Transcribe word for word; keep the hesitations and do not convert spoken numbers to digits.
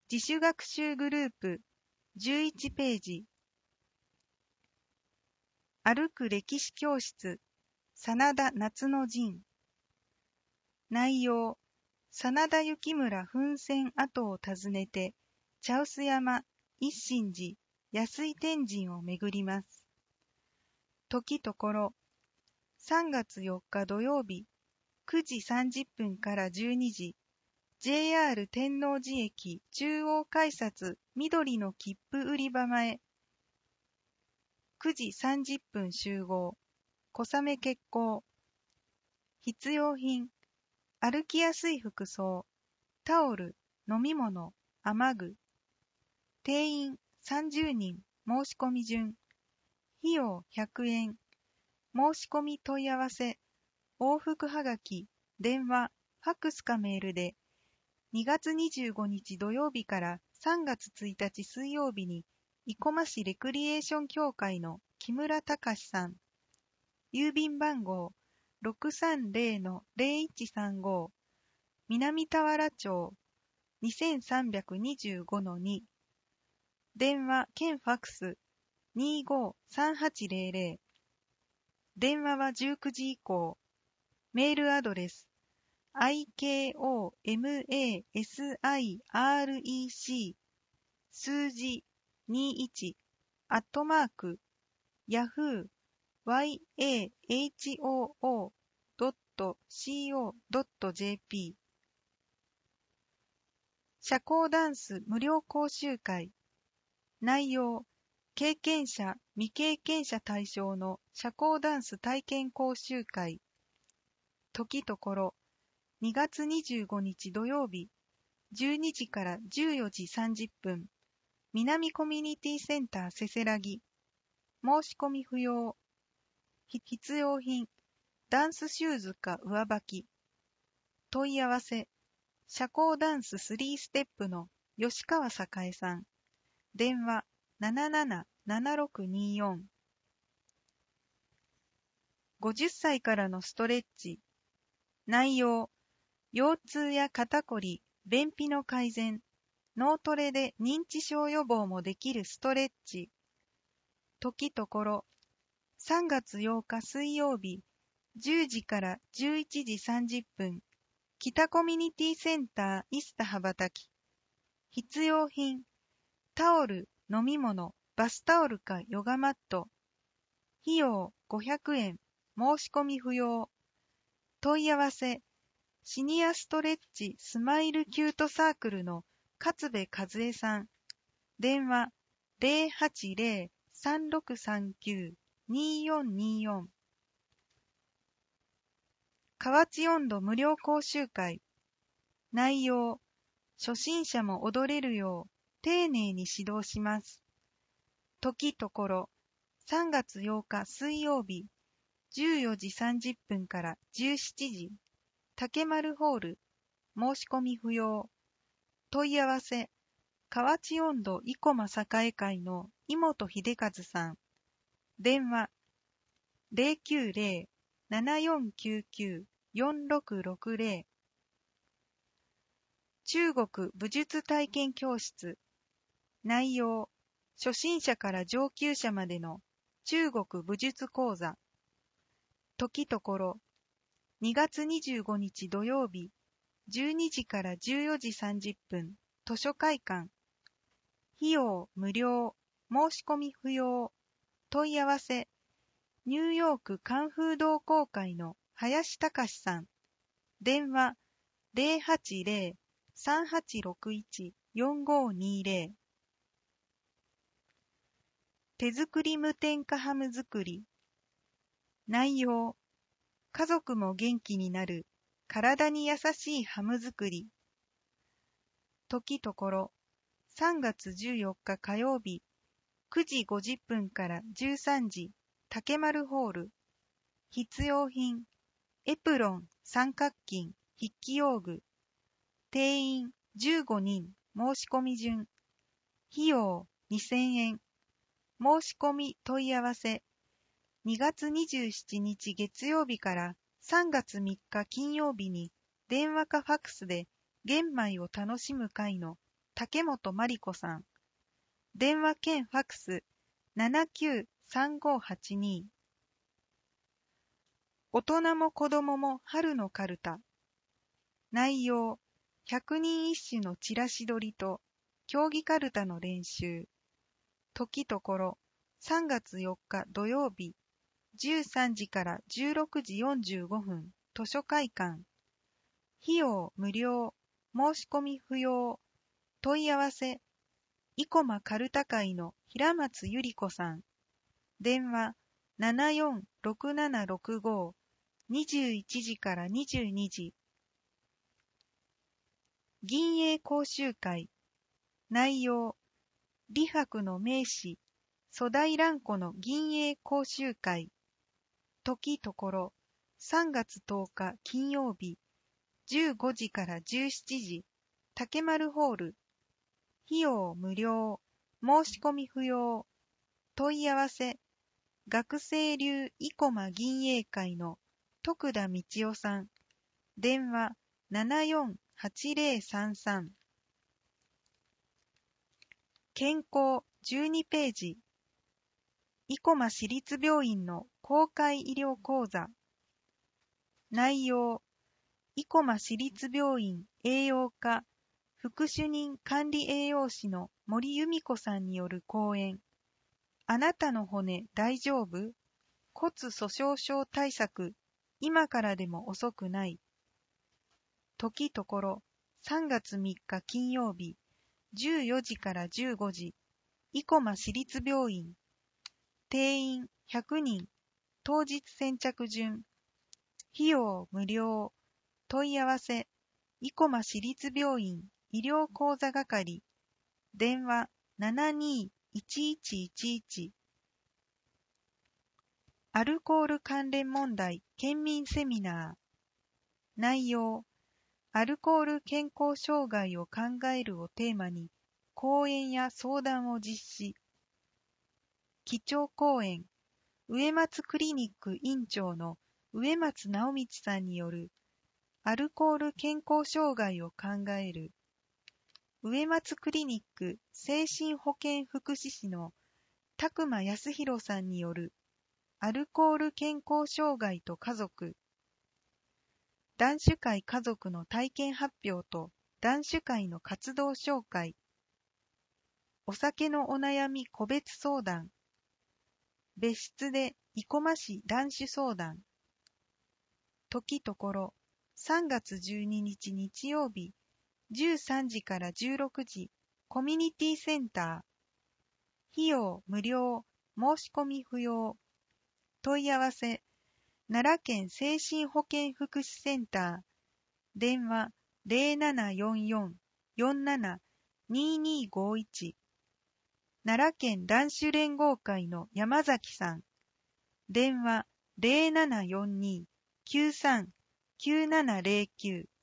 自主学習グループじゅういちページ。歩く歴史教室真田夏の陣。内容、真田幸村奮戦跡を訪ねて茶臼山、一心寺、安井天神を巡ります。時ところ、さんがつよっか土曜日、くじさんじゅっぷんからじゅうにじ、ジェイアール 天王寺駅中央改札緑の切符売り場前、くじさんじゅっぷん集合、小雨決行。必要品、歩きやすい服装、タオル、飲み物、雨具。定員さんじゅうにん、申し込み順。費用ひゃくえん。申し込み問い合わせ、往復はがき、電話、ファックスかメールで、にがつにじゅうごにち土曜日からさんがつついたち水曜日に、生駒市レクリエーション協会の木村隆さん。郵便番号 ろくさんぜろのぜろいちさんご、南田原町 にせんさんびゃくにじゅうごのに。電話兼ファックス にーごーさんはちぜろぜろ。電話はじゅうくじ以降。メールアドレス アイケーオーエムエーエスアイアールイーシー 数字にじゅういちアットマークヤフー ワイエーエイチオーオー ドット シーオー ドット ジェーピー 社交ダンス無料講習会。内容、経験者未経験者対象の社交ダンス体験講習会。時ところ、にがつにじゅうごにち土曜日、じゅうにじからじゅうよじさんじゅっぷん、南コミュニティセンターせせらぎ。申し込み不要。必要品、ダンスシューズか上履き。問い合わせ、社交ダンススリーステップの吉川栄さん。電話ななななななろくによん。ごじゅっさいからのストレッチ。内容、腰痛や肩こり、便秘の改善、脳トレで認知症予防もできるストレッチ。時ところ、さんがつようか水曜日、じゅうじからじゅういちじさんじゅっぷん、北コミュニティセンターイスタ羽ばたき。必要品、タオル、飲み物、バスタオルかヨガマット。費用ごひゃくえん、申し込み不要。問い合わせ、シニアストレッチスマイルキュートサークルの勝部和恵さん。電話ぜろはちぜろ さんろくさんきゅう にーよんにーよん。河内音頭無料講習会。内容、初心者も踊れるよう丁寧に指導します。時ところ、さんがつようか水曜日、じゅうよじさんじゅっぷんからじゅうしちじ、竹丸ホール、申し込み不要。問い合わせ、河内音頭生駒栄会の井本秀和さん。電話ぜろきゅうぜろ ななよんきゅうきゅう よんろくろくぜろ。中国武術体験教室。内容、初心者から上級者までの中国武術講座。時ところ、にがつにじゅうごにち土曜日、じゅうにじからじゅうよじさんじゅっぷん、図書会館。費用無料、申し込み不要。問い合わせ、ニューヨークカンフー同好会の林隆さん。電話ぜろはちぜろ さんはちろくいち よんごにぜろ。手作り無添加ハム作り。内容、家族も元気になる体に優しいハム作り。時ところ、さんがつじゅうよっか火曜日、くじごじゅっぷんからじゅうさんじ、竹丸ホール。必要品、エプロン、三角巾、筆記用具。定員じゅうごにん、申し込み順。費用にせんえん。申し込み問い合わせ。にがつにじゅうしちにち月曜日からさんがつみっか金曜日に電話かファックスで玄米を楽しむ会の竹本真理子さん。電話兼ファクス ななきゅうさんごはちに。大人も子供も春のカルタ。内容、百人一首のチラシ取りと競技カルタの練習。時ところ、さんがつよっか土曜日、じゅうさんじからじゅうろくじよんじゅうごふん、図書会館。費用無料、申し込み不要。問い合わせ、生駒かるた会の平松ゆり子さん。電話、ななよんろくななろくご、にじゅういちじからにじゅうにじ。銀英講習会。内容、李白の名詩、粗大蘭子の銀英講習会。時ところ、さんがつとおか金曜日、じゅうごじからじゅうしちじ、竹丸ホール。費用無料、申し込み不要。問い合わせ、学生流生駒銀英会の徳田道夫さん。電話、ななよんはちぜろさんさん。健康じゅうにページ。生駒市立病院の公開医療講座。内容、生駒市立病院栄養科副主任管理栄養士の森由美子さんによる講演。あなたの骨大丈夫？骨粗しょう症対策、今からでも遅くない。時ところ、さんがつみっか金曜日、じゅうよじからじゅうごじ、生駒市立病院。定員ひゃくにん、当日先着順。費用無料。問い合わせ、生駒市立病院医療講座係。電話 ななにーいちいちいちいち。アルコール関連問題県民セミナー。内容、アルコール健康障害を考えるをテーマに講演や相談を実施。基調講演、植松クリニック院長の植松直道さんによるアルコール健康障害を考える。植松クリニック精神保健福祉士の宅間康弘さんによるアルコール健康障害と家族。男子会家族の体験発表と男子会の活動紹介。お酒のお悩み個別相談。別室で生駒市男子相談。時ところ、さんがつじゅうににち日曜日、じゅうさんじからじゅうろくじ、コミュニティセンター。費用無料、申し込み不要。問い合わせ、奈良県精神保健福祉センター。電話 ゼロななよんよん よんなな にーにーごいち。奈良県男子連合会の山崎さん。電話 ゼロななよんに きゅうさん きゅうななゼロきゅう。